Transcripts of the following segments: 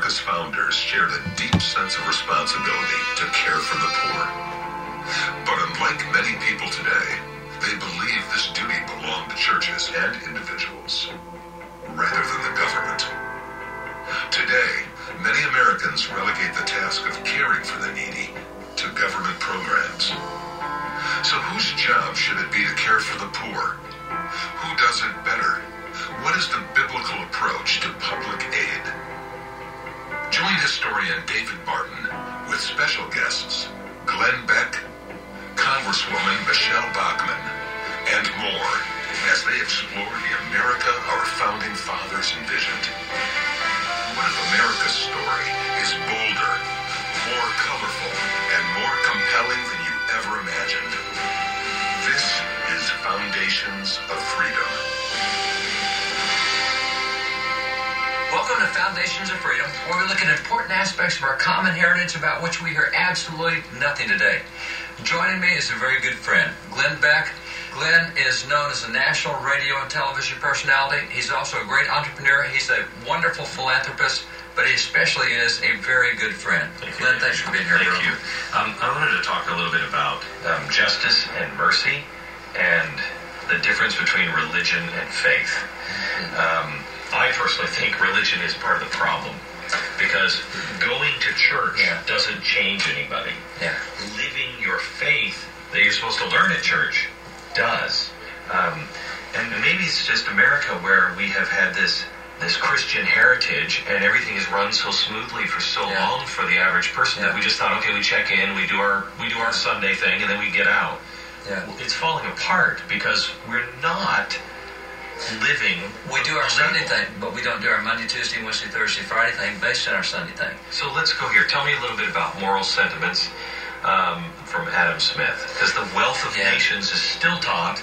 America's founders shared a deep sense of responsibility to care for the poor. But unlike many people today, they believe this duty belonged to churches and individuals, rather than the government. Today, many Americans relegate the task of caring for the needy to government programs. So whose job should it be to care for the poor? Who does it better? What is the biblical approach to public aid? Join historian David Barton with special guests Glenn Beck, Congresswoman Michelle Bachmann, and more as they explore the America our founding fathers envisioned. What if America's story is bolder, more colorful, and more compelling than you ever imagined? This is Foundations of Freedom. Welcome to Foundations of Freedom, where we look at important aspects of our common heritage about which we hear absolutely nothing today. Joining me is a very good friend, Glenn Beck. Glenn is known as a national radio and television personality. He's also a great entrepreneur. He's a wonderful philanthropist, but he especially is a very good friend. Glenn, thanks for being here. Thank you. I wanted to talk a little bit about justice and mercy and the difference between religion and faith. I personally think religion is part of the problem because going to church doesn't change anybody. Living your faith that you're supposed to learn at church does. And maybe it's just America where we have had this Christian heritage and everything is run so smoothly for so long for the average person that we just thought, okay, we check in, we do our Sunday thing, and then we get out. Well, it's falling apart because we're not living. We do our Sunday thing, but we don't do our Monday, Tuesday, Wednesday, Thursday, Friday thing based on our Sunday thing. So let's go here. Tell me a little bit about moral sentiments from Adam Smith, because the Wealth of Nations is still taught,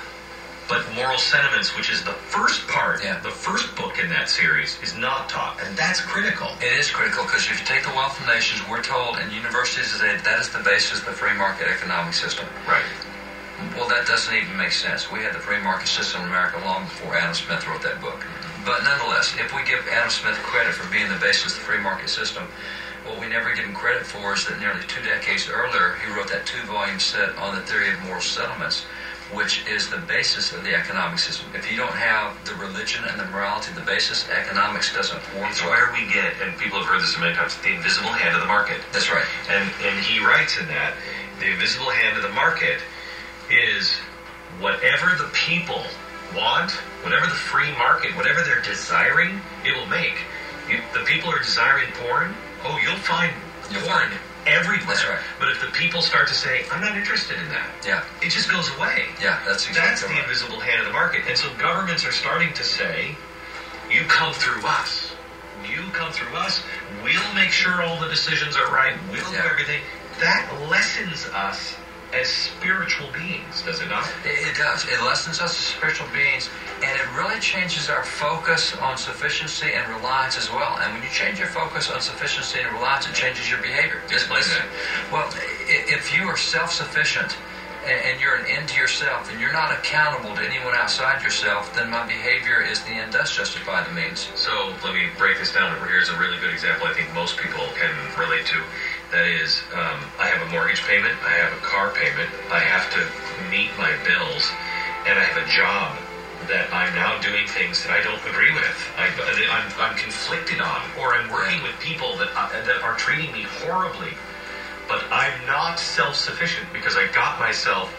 but moral sentiments, which is the first part, the first book in that series, is not taught, and that's critical. It is critical, because if you take the Wealth of Nations, we're told in universities today that is the basis of the free market economic system. Right. Well, that doesn't even make sense. We had the free market system in America long before Adam Smith wrote that book. But nonetheless, if we give Adam Smith credit for being the basis of the free market system, what we never give him credit for is that nearly 2 decades earlier, he wrote that 2-volume set on the theory of moral settlements, which is the basis of the economic system. If you don't have the religion and the morality, the basis, economics doesn't work. It's where we get, and people have heard this many times, the invisible hand of the market. That's right. And he writes in that, the invisible hand of the market is whatever the people want, whatever the free market, whatever they're desiring, it will make. The people are desiring porn, you'll find porn everywhere. That's right. But if the people start to say, I'm not interested in that, it just goes away. That's the invisible hand of the market. And so governments are starting to say, you come through us. You come through us. We'll make sure all the decisions are right. We'll do everything. That lessens us as spiritual beings, does it not? It does. It lessens us as spiritual beings, and it really changes our focus on sufficiency and reliance as well. And when you change your focus on sufficiency and reliance, it changes your behavior. Explain that. Well, if you are self-sufficient and you're an end to yourself and you're not accountable to anyone outside yourself, then my behavior is the end does justify the means. So let me break this down. Here's a really good example I think most people can relate to. That is, I have a mortgage payment, I have a car payment, I have to meet my bills, and I have a job that I'm now doing things that I don't agree with. I'm conflicted on, or I'm working with people that are treating me horribly, but I'm not self-sufficient because I got myself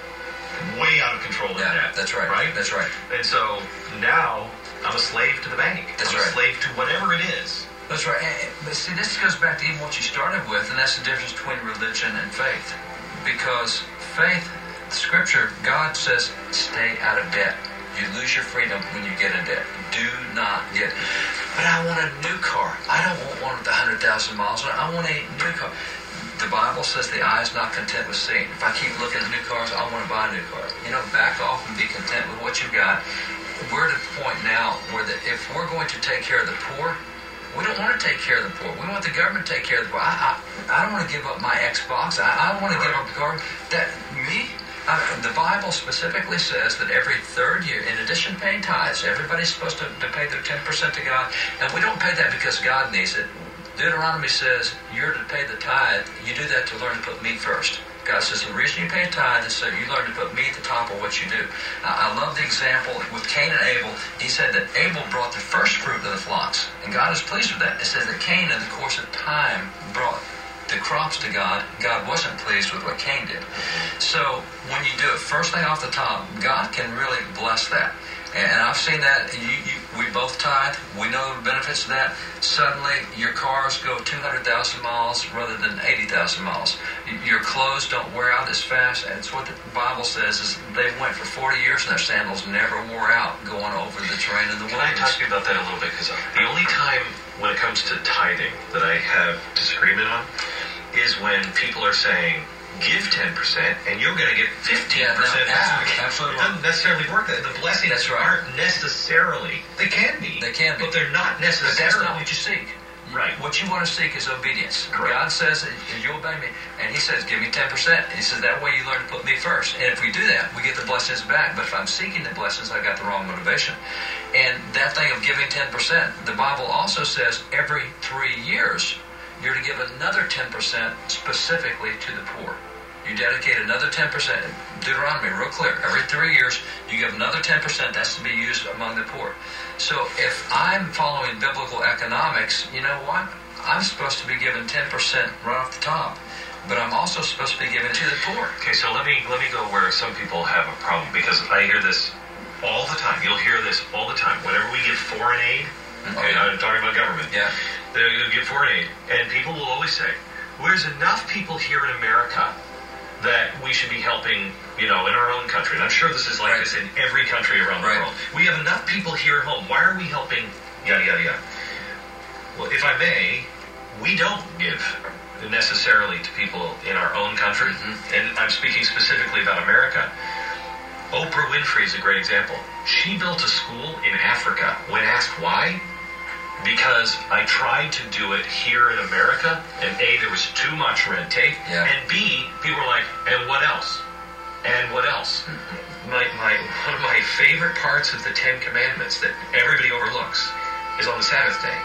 way out of control in that. That's right. Right? That's right. And so now I'm a slave to the bank. I'm a slave to whatever it is. That's right. But see, this goes back to even what you started with, and that's the difference between religion and faith. Because faith, Scripture, God says, stay out of debt. You lose your freedom when you get in debt. Do not get. But I want a new car. I don't want one with 100,000 miles on it. I want a new car. The Bible says the eye is not content with seeing. If I keep looking at new cars, I want to buy a new car. Back off and be content with what you've got. We're at a point now where if we're going to take care of the poor, we don't want to take care of the poor. We want the government to take care of the poor. I don't want to give up my Xbox. I don't want to give up the car. The Bible specifically says that every third year, in addition to paying tithes, everybody's supposed to pay their 10% to God. And we don't pay that because God needs it. Deuteronomy says you're to pay the tithe. You do that to learn to put me first. God says the reason you pay a tithe is so you learn to put me at the top of what you do. I love the example with Cain and Abel. He said that Abel brought the first fruit of the flocks, and God is pleased with that. It says that Cain, in the course of time, brought the crops to God. God wasn't pleased with what Cain did. So when you do it first thing off the top, God can really bless that. And I've seen that. We both tithe. We know the benefits of that. Suddenly, your cars go 200,000 miles rather than 80,000 miles. Your clothes don't wear out as fast. And it's what the Bible says is they went for 40 years and their sandals never wore out going over the terrain in the wilderness. Can I talk to you about that a little bit? Because the only time when it comes to tithing that I have disagreement on is when people are saying, give 10% and you're going to get 15% back. Absolutely. It doesn't necessarily work. The blessings aren't necessarily. They can be. But they're not necessarily. But that's not what you seek. Right. What you want to seek is obedience. Correct. God says, if you obey me, and He says, give me 10%. He says, that way you learn to put me first. And if we do that, we get the blessings back. But if I'm seeking the blessings, I've got the wrong motivation. And that thing of giving 10%, the Bible also says every 3 years, you're to give another 10% specifically to the poor. You dedicate another 10%. Deuteronomy, real clear. Every 3 years, you give another 10%. That's to be used among the poor. So if I'm following biblical economics, you know what? I'm supposed to be given 10% right off the top. But I'm also supposed to be given to the poor. Okay, so let me go where some people have a problem, because I hear this all the time. You'll hear this all the time. Whenever we give foreign aid, okay, I'm talking about government. Yeah. They'll give foreign aid, and people will always say, well, there's enough people here in America that we should be helping, in our own country. And I'm sure this is like this in every country around the world. We have enough people here at home. Why are we helping, yada, yada, yada? Well, if I may, we don't give necessarily to people in our own country. And I'm speaking specifically about America. Oprah Winfrey is a great example. She built a school in Africa. When asked why, because I tried to do it here in America, and A, there was too much red tape, and B, people were like, and what else? And what else? One of my favorite parts of the Ten Commandments that everybody overlooks is on the Sabbath day.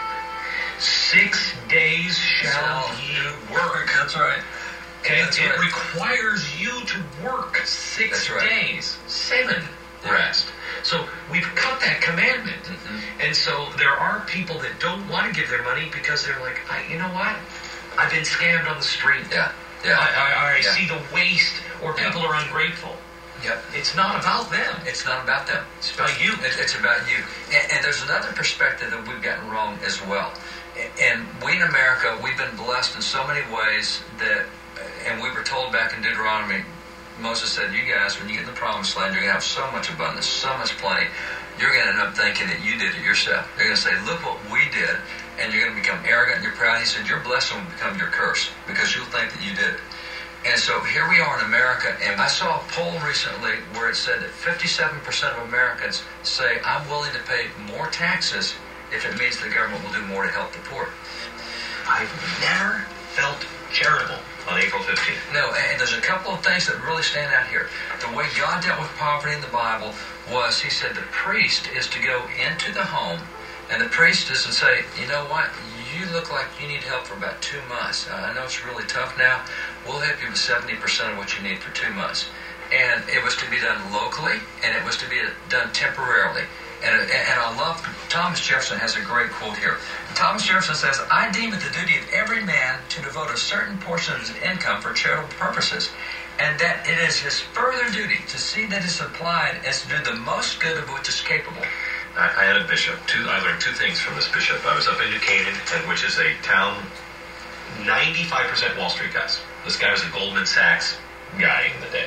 6 days shall ye work. That's right. Okay, it requires you to work 6 days, 7 rest. So we've cut that commandment. And so there are people that don't want to give their money because they're like, you know what? I've been scammed on the street. I see the waste, or people are ungrateful. It's not about them. It's not about them. It's about you. It's about you. And there's another perspective that we've gotten wrong as well. And we in America, we've been blessed in so many ways that, and we were told back in Deuteronomy, Moses said, you guys, when you get in the promised land, you're going to have so much abundance, so much plenty, you're going to end up thinking that you did it yourself. You're going to say, look what we did, and you're going to become arrogant and you're proud. He said, your blessing will become your curse, because you'll think that you did it. And so here we are in America, and I saw a poll recently where it said that 57% of Americans say, I'm willing to pay more taxes if it means the government will do more to help the poor. I've never felt charitable on April 15th. No, and there's a couple of things that really stand out here. The way God dealt with poverty in the Bible was, He said the priest is to go into the home, and the priest is to say, you know what, you look like you need help for about 2 months. I know it's really tough now. We'll help you with 70% of what you need for 2 months. And it was to be done locally, and it was to be done temporarily. And I love, Thomas Jefferson has a great quote here. Thomas Jefferson says, I deem it the duty of every man to devote a certain portion of his income for charitable purposes, and that it is his further duty to see that it's applied as to do the most good of which is capable. I had a bishop. I learned 2 things from this bishop. I was up in New Canaan, which is a town, 95% Wall Street guys. This guy was a Goldman Sachs guy in the day.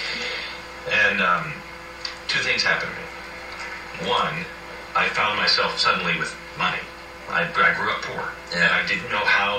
And 2 things happened to me. One, I found myself suddenly with money. I grew up poor, and I didn't know how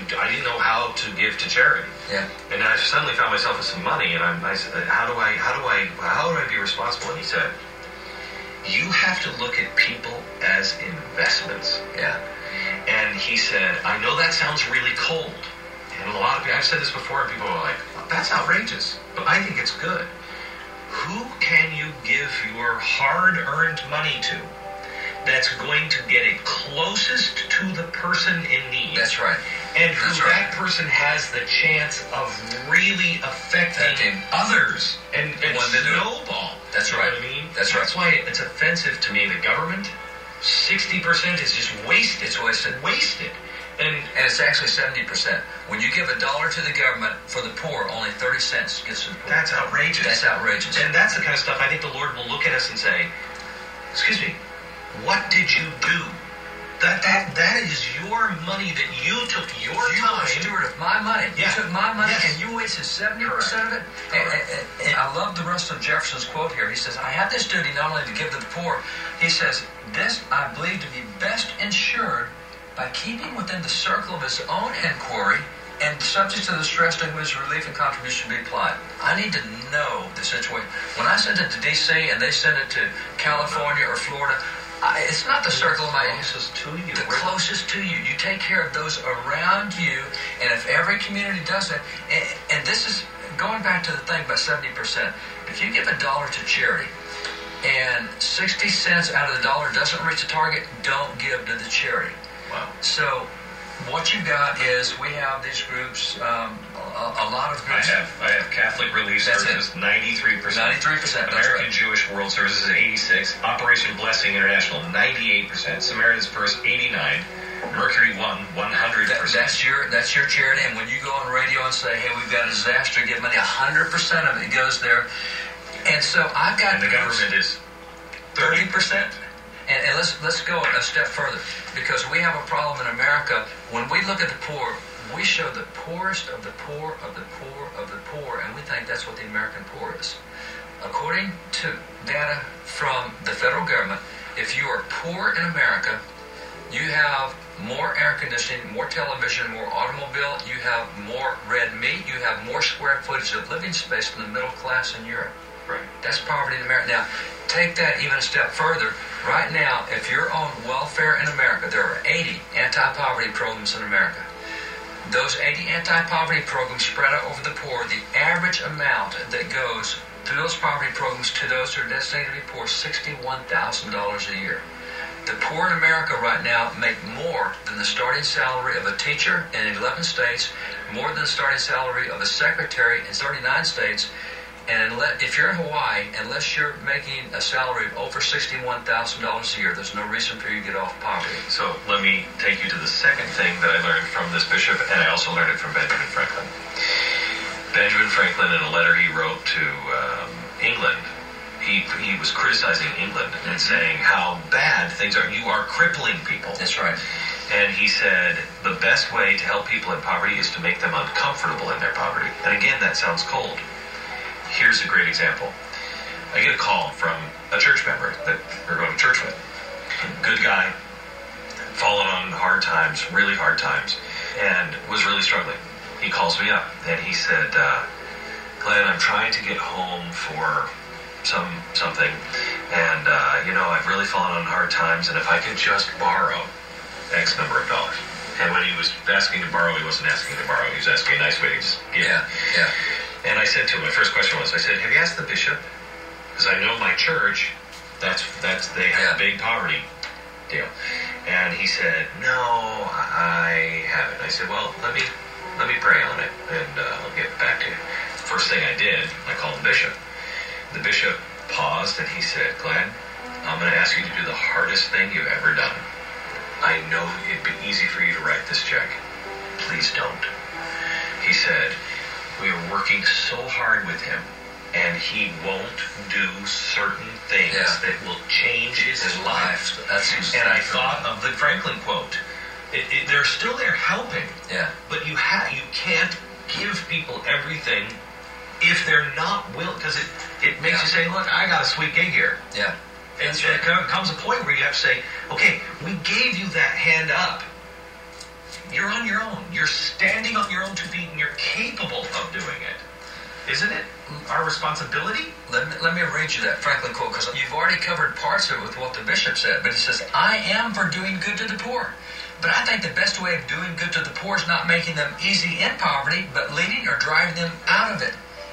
to give to charity. And I suddenly found myself with some money, and I said, how do I be responsible? And he said, you have to look at people as investments. And he said, I know that sounds really cold, and a lot of people, I've said this before, and people are like, well, that's outrageous, but I think it's good. who can you give your hard-earned money to that's going to get it closest to the person in need? That's right. And who that person has the chance of really affecting others and snowball. That's right. You know what I mean? That's right. That's why it's offensive to me. The government, 60% is just wasted. It's wasted. Wasted. And it's actually 70%. When you give $1 to the government for the poor, only 30 cents gets to the poor. That's outrageous. That's outrageous. And that's the kind of stuff I think the Lord will look at us and say, excuse me, what did you do? That is your money that you took your time. You were a steward of my money. Yeah. You took my money Yes. and you wasted 70% of it. And I love the rest of Jefferson's quote here. He says, I have this duty not only to give to the poor, he says, this I believe to be best ensured by keeping within the circle of his own inquiry and subject to the stress to whose relief and contribution be applied. I need to know the situation. When I send it to D.C. and they send it to California or Florida, it's not the circle of my closest to you. The closest to you. You take care of those around you, and if every community does that, and this is going back to the thing about 70%. If you give $1 to charity, and 60 cents out of the dollar doesn't reach the target, don't give to the charity. Wow. So what you got is we have these groups, a lot of groups. I have Catholic Relief Services, 93%. 93%. American Jewish World Services, 86%. Operation Blessing International, 98%. Samaritan's Purse, 89%. Mercury One, 100%. That's your charity. And when you go on radio and say, hey, we've got a disaster, give money, 100% of it goes there. And so I've got... And the government is 30%. And let's go a step further, because we have a problem in America. When we look at the poor, we show the poorest of the poor of the poor of the poor, and we think that's what the American poor is. According to data from the federal government, if you are poor in America, you have more air conditioning, more television, more automobile, you have more red meat, you have more square footage of living space than the middle class in Europe. Right. That's poverty in America. Now, take that even a step further. Right now, if you're on welfare in America, there are 80 anti-poverty programs in America. Those 80 anti-poverty programs spread out over the poor. The average amount that goes through those poverty programs to those who are designated to be poor is $61,000 a year. The poor in America right now make more than the starting salary of a teacher in 11 states, more than the starting salary of a secretary in 39 states. And if you're in Hawaii, unless you're making a salary of over $61,000 a year, there's no reason for you to get off poverty. So let me take you to the second thing that I learned from this bishop, and I also learned it from Benjamin Franklin. Benjamin Franklin, in a letter he wrote to England, he was criticizing England and saying how bad things are. You are crippling people. That's right. And he said the best way to help people in poverty is to make them uncomfortable in their poverty. And again, that sounds cold. Here's a great example. I get a call from a church member that we're going to church with. Good guy, fallen on hard times, really hard times, and was really struggling. He calls me up and he said, Glenn, I'm trying to get home for something, and I've really fallen on hard times, and if I could just borrow X number of dollars. And when he was asking to borrow, he wasn't asking to borrow. He was asking a nice way to just give. Yeah. And I said to him, my first question was, I said, have you asked the bishop? Because I know my church, they have a big poverty deal. And he said, no, I haven't. I said, well, let me pray on it, and I'll get back to you. First thing I did, I called the bishop. The bishop paused, and he said, Glenn, I'm going to ask you to do the hardest thing you've ever done. I know it'd be easy for you to write this check. Please don't. He said, we are working so hard with him, and he won't do certain things that will change his life. And I thought of the Franklin quote. They're still there helping, but you can't give people everything if they're not willing, because it makes you say, look, I got a sweet gig here. Yeah. And so there comes a point where you have to say, okay, we gave you that hand up. You're on your own. You're standing on your own 2 feet, and you're capable of doing it. Isn't it our responsibility? Let me read you that Franklin quote, because you've already covered parts of it with what the bishop said. But he says, I am for doing good to the poor. But I think the best way of doing good to the poor is not making them easy in poverty, but leading or driving them out of it.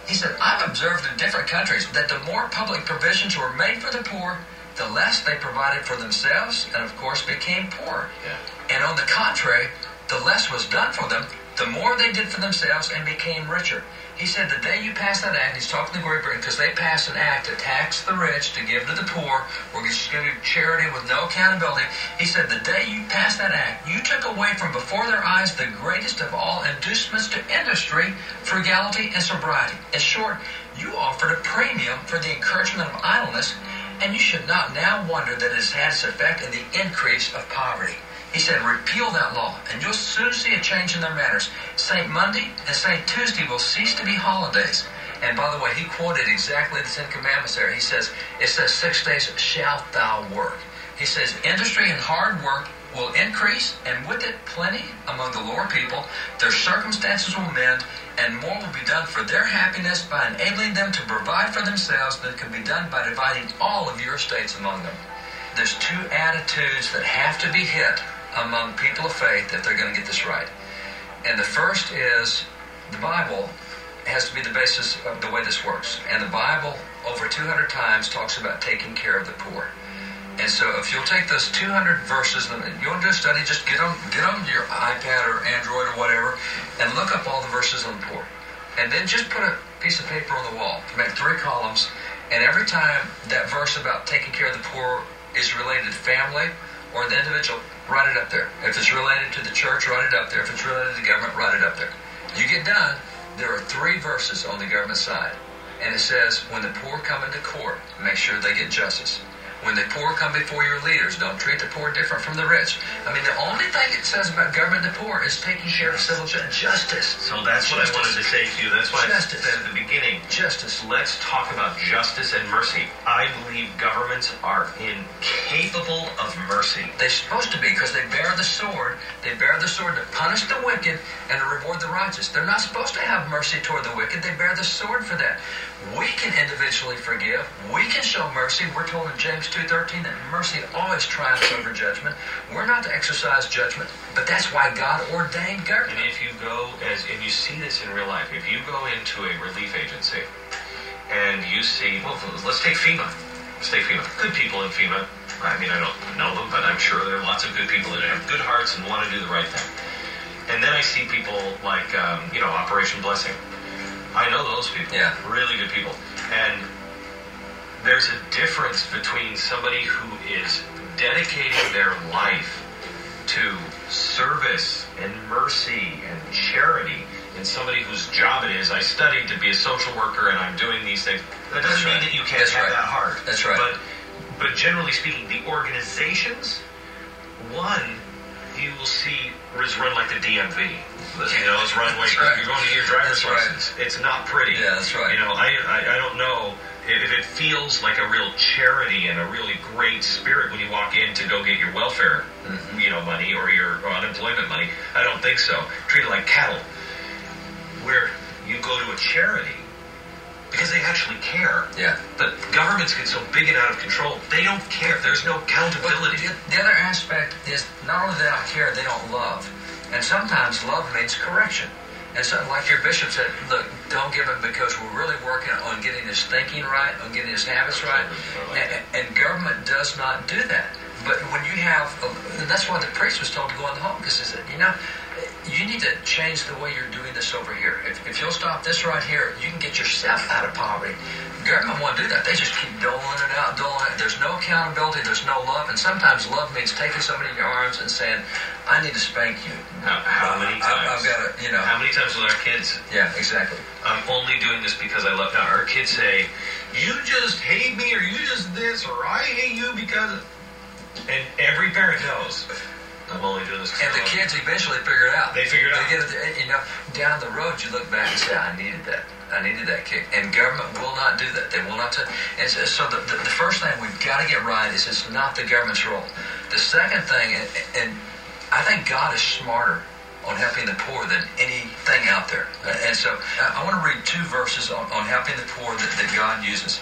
He said, I've observed in different countries that the more public provisions were made for the poor, the less they provided for themselves and, of course, became poor. Yeah. And on the contrary, the less was done for them, the more they did for themselves and became richer. He said the day you pass that act, he's talking to Great Britain because they passed an act to tax the rich, to give to the poor, we're just going to do charity with no accountability. He said the day you passed that act, you took away from before their eyes the greatest of all inducements to industry, frugality, and sobriety. In short, you offered a premium for the encouragement of idleness, and you should not now wonder that it has had its effect in the increase of poverty. He said, repeal that law, and you'll soon see a change in their manners. St. Monday and St. Tuesday will cease to be holidays. And by the way, he quoted exactly the Ten Commandments there. He says, it says 6 days shalt thou work. He says, industry and hard work will increase, and with it plenty among the lower people. Their circumstances will mend, and more will be done for their happiness by enabling them to provide for themselves than can be done by dividing all of your estates among them. There's two attitudes that have to be hit among people of faith if they're going to get this right. And the first is the Bible has to be the basis of the way this works. And the Bible over 200 times talks about taking care of the poor. And so if you'll take those 200 verses, you want to do a study, just get on your iPad or Android or whatever, and look up all the verses on the poor. And then just put a piece of paper on the wall, make 3 columns, and every time that verse about taking care of the poor is related to family or the individual, write it up there. If it's related to the church, write it up there. If it's related to the government, write it up there. You get done, there are 3 verses on the government side. And it says, when the poor come into court, make sure they get justice. When the poor come before your leaders, don't treat the poor different from the rich. I mean, the only thing it says about government and the poor is taking care of civil justice. So that's what I wanted to say to you. That's why I said at the beginning. Justice. Let's talk about justice and mercy. I believe governments are incapable of mercy. They're supposed to be, because they bear the sword. They bear the sword to punish the wicked and to reward the righteous. They're not supposed to have mercy toward the wicked. They bear the sword for that. We can individually forgive. We can show mercy. We're told in James 2:13 that mercy always triumphs over judgment. We're not to exercise judgment, but that's why God ordained government. And if you see this in real life, if you go into a relief agency and you see, well, let's take FEMA. Good people in FEMA. I mean, I don't know them, but I'm sure there are lots of good people that have good hearts and want to do the right thing. And then I see people like, Operation Blessing. I know those people. Yeah. Really good people. And there's a difference between somebody who is dedicating their life to service and mercy and charity and somebody whose job it is, I studied to be a social worker and I'm doing these things. That doesn't mean that you can't have that heart. That's right. But generally speaking, the organizations, one, you will see is run like the DMV. It's run like you're going to get your driver's license. It's not pretty. Yeah, that's right. I don't know if it feels like a real charity and a really great spirit when you walk in to go get your welfare, money or your unemployment money. I don't think so. Treat it like cattle. Where you go to a charity because they actually care. Yeah. But governments get so big and out of control, they don't care. There's no accountability. The other aspect is not only they don't care, they don't love. And sometimes love means correction. And so, like your bishop said, look, don't give it because we're really working on getting his thinking right, on getting his habits right. And government does not do that. But when you have, and that's why the priest was told to go in the home, because he said, you need to change the way you're doing this over here. If you'll stop this right here, you can get yourself out of poverty. Government won't do that. They just keep doling it out. There's no accountability. There's no love. And sometimes love means taking somebody in your arms and saying, I need to spank you. How many times? I've got to, How many times with our kids? Yeah, exactly. I'm only doing this because I love. Now, our kids say, you just hate me, or you just this, or I hate you because. And every parent knows. I'm only doing this because and the kids eventually figure it out. They figure it out. They get it, down the road, you look back and say, I needed that. I needed that kick. And government will not do that. They will not. And so the first thing we've got to get right is it's not the government's role. The second thing, and I think God is smarter on helping the poor than anything out there. And so I want to read 2 verses on helping the poor that God uses.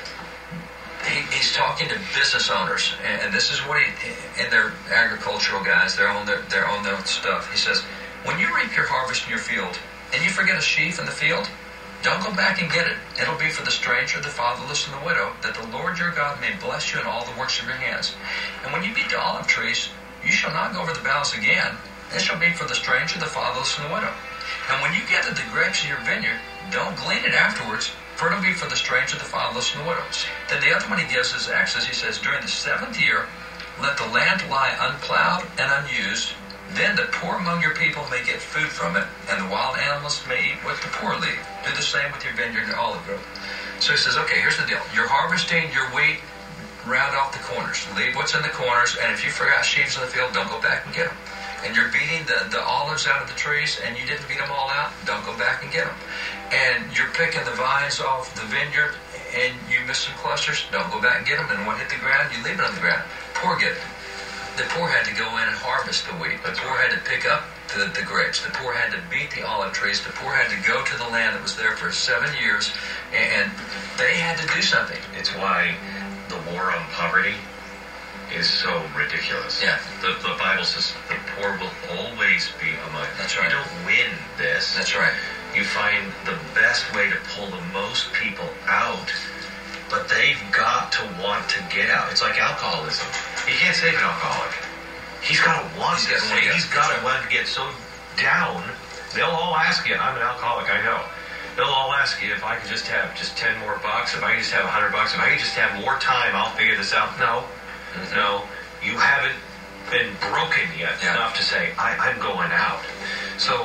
He's talking to business owners, and this is what and they're agricultural guys. They're on their stuff. He says, when you reap your harvest in your field, and you forget a sheaf in the field, Don't go back and get it. It'll be for the stranger, the fatherless, and the widow, that the Lord your God may bless you in all the works of your hands. And when you beat the olive trees, you shall not go over the boughs again. It shall be for the stranger, the fatherless, and the widow. And when you gather the grapes of your vineyard, don't glean it afterwards, for it'll be for the stranger, the fatherless, and the widow. Then the other one he gives is Exodus. He says, during the 7th year, let the land lie unplowed and unused. Then the poor among your people may get food from it, and the wild animals may eat what the poor leave. Do the same with your vineyard and olive grove. So he says, okay, here's the deal. You're harvesting your wheat, round off the corners. Leave what's in the corners, and if you forgot sheaves in the field, don't go back and get them. And you're beating the olives out of the trees, and you didn't beat them all out, don't go back and get them. And you're picking the vines off the vineyard, and you miss some clusters, don't go back and get them. And when it hit the ground, you leave it on the ground. Poor get it. The poor had to go in and harvest the wheat. The poor had to pick up the grapes. The poor had to beat the olive trees. The poor had to go to the land that was there for 7 years, and they had to do something. It's why the war on poverty is so ridiculous. Yeah. The Bible says the poor will always be among you. That's right. You don't win this. That's right. You find the best way to pull the most people out, but they've got to want to get out. It's like alcoholism. You can't save an alcoholic. He's got to want to save. He's got to want to get so down. They'll all ask you, I'm an alcoholic, I know. They'll all ask you if I could just have just $10 more, if I could just have $100, if I could just have more time, I'll figure this out. No. No. You haven't been broken yet enough to say, I'm going out. So,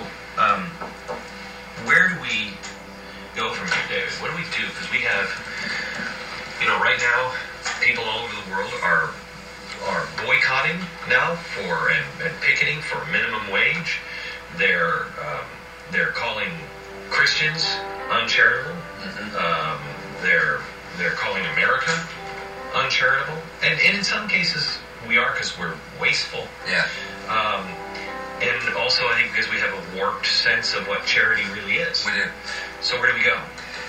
where do we go from here, David? What do we do? Because we have, right now, people all over the world are boycotting now and picketing for minimum wage. They're calling Christians uncharitable. They're calling America uncharitable, and in some cases we are, because we're wasteful. Yeah. And also I think because we have a warped sense of what charity really is. We do. So where do we go?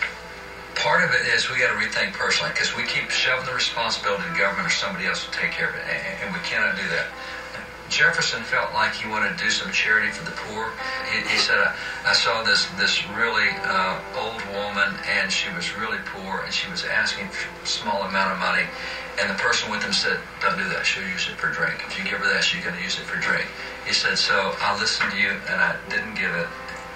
Part of it is we got to rethink personally, because we keep shoving the responsibility to the government or somebody else to take care of it, and we cannot do that. Jefferson felt like he wanted to do some charity for the poor. He said, I saw this really old woman, and she was really poor, and she was asking for a small amount of money, and the person with him said, don't do that, she'll use it for drink. If you give her that, she's going to use it for drink. He said, so I listened to you, and I didn't give it,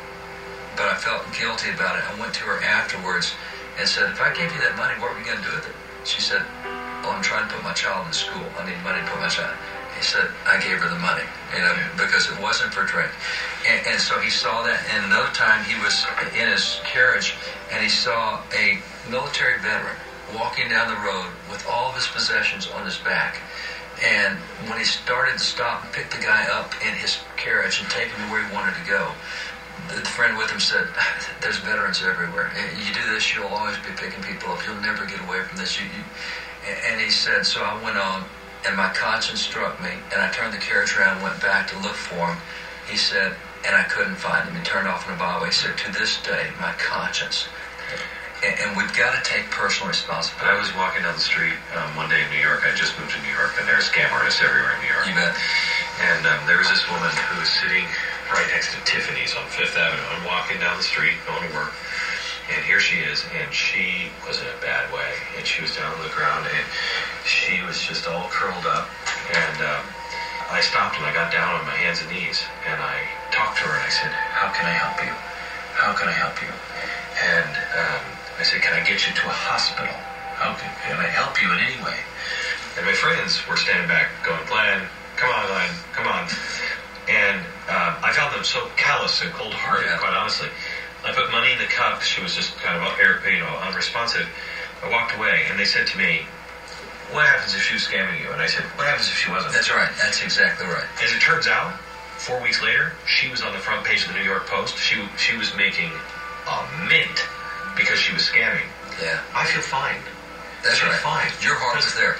but I felt guilty about it. I went to her afterwards and said, if I gave you that money, what were you going to do with it? She said, well, I'm trying to put my child in school. I need money to put my child. He said, I gave her the money, because it wasn't for drink. And so he saw that. And another time he was in his carriage, and he saw a military veteran walking down the road with all of his possessions on his back. And when he started to stop and pick the guy up in his carriage and take him to where he wanted to go, the friend with him said, there's veterans everywhere. You do this, you'll always be picking people up. You'll never get away from this. And he said, so I went on, and my conscience struck me, and I turned the carriage around and went back to look for him. He said, and I couldn't find him. He turned off in a byway. He said, to this day, my conscience. And we've got to take personal responsibility. I was walking down the street one day in New York. I just moved to New York, and there are scam artists everywhere in New York. You bet. And there was this woman who was sitting right next to Tiffany's on Fifth Avenue. I'm walking down the street, going to work, and here she is, and she was in a bad way, and she was down on the ground, and she was just all curled up, and I stopped, and I got down on my hands and knees, and I talked to her, and I said, how can I help you? How can I help you? And I said, can I get you to a hospital? How can I help you in any way? And my friends were standing back going, Glenn, come on, Glenn, come on. And I found them so callous and cold-hearted, quite honestly. I put money in the cup. She was just kind of unresponsive. I walked away, and they said to me, what happens if she was scamming you? And I said, what happens if she wasn't? That's right. That's exactly right. As it turns out, 4 weeks later, she was on the front page of the New York Post. She was making a mint because she was scamming. Yeah. I feel fine. That's right. Fine. Your heart is there.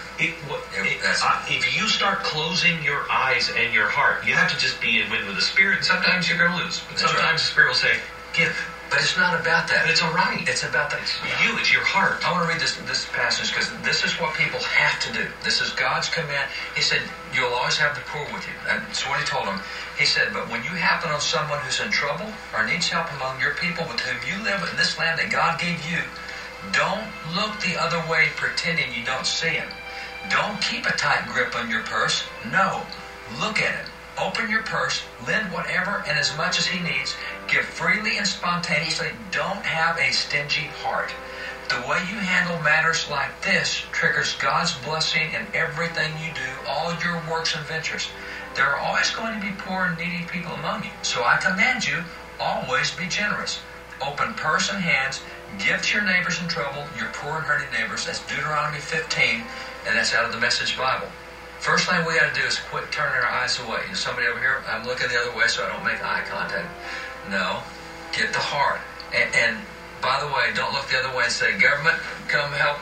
If you start closing your eyes and your heart, you have to just be in wind with the Spirit. And sometimes you're going to lose. But sometimes the Spirit will say, give. But it's not about that. But it's all right. It's about that. It's your heart. I want to read this passage because this is what people have to do. This is God's command. He said, you'll always have the poor with you. And that's what he told them. He said, but when you happen on someone who's in trouble or needs help among your people with whom you live in this land that God gave you, don't look the other way pretending you don't see him. Don't keep a tight grip on your purse. No. Look at him. Open your purse, lend whatever and as much as he needs, give freely and spontaneously. Don't have a stingy heart. The way you handle matters like this triggers God's blessing in everything you do, all your works and ventures. There are always going to be poor and needy people among you. So I command you, always be generous. Open purse and hands, give to your neighbors in trouble, your poor and hurting neighbors. That's Deuteronomy 15, and that's out of the Message Bible. First thing we got to do is quit turning our eyes away. There's somebody over here, I'm looking the other way so I don't make eye contact. No, get the heart. And by the way, don't look the other way and say, government, come help.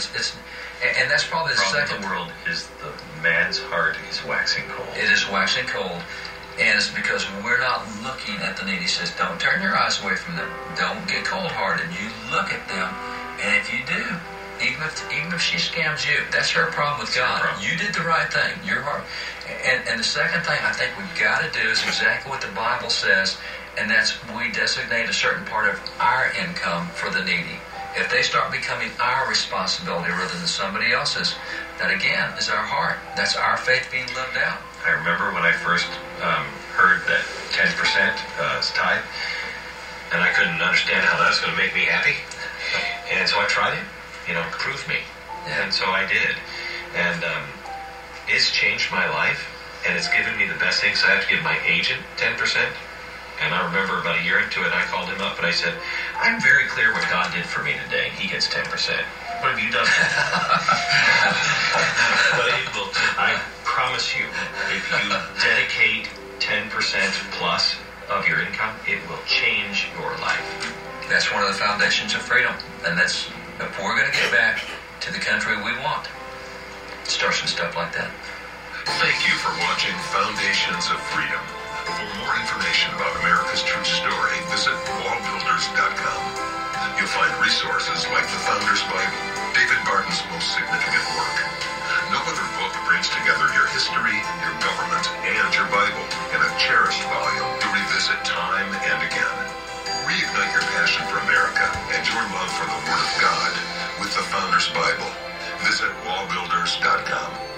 And that's probably the second. The world is the man's heart is waxing cold. It is waxing cold. And it's because we're not looking at the needy. He says, don't turn your eyes away from them. Don't get cold-hearted. You look at them, and if you do, even if she scams you, that's her problem with God. You did the right thing. Your heart. And the second thing I think we've got to do is exactly what the Bible says, and that's we designate a certain part of our income for the needy. If they start becoming our responsibility rather than somebody else's, that again is our heart. That's our faith being lived out. I remember when I first heard that 10% is tithe, and I couldn't understand how that was going to make me happy. And so I tried it. Prove me. Yeah. And so I did. And it's changed my life, and it's given me the best things. I have to give my agent 10%. And I remember about a year into it, I called him up and I said, I'm very clear what God did for me today. He gets 10%. What have you done? But I promise you, if you dedicate 10% plus of your income, it will change your life. That's one of the foundations of freedom. And that's, if we're going to get back to the country we want, it starts with stuff like that. Thank you for watching Foundations of Freedom. For more information about America's true story, visit wallbuilders.com. You'll find resources like the Founders Bible, David Barton's most significant work. No other book brings together your history, your government, and your Bible in a cherished volume to revisit time and again. Reignite your passion for America and your love for the Word of God with the Founders Bible. Visit wallbuilders.com.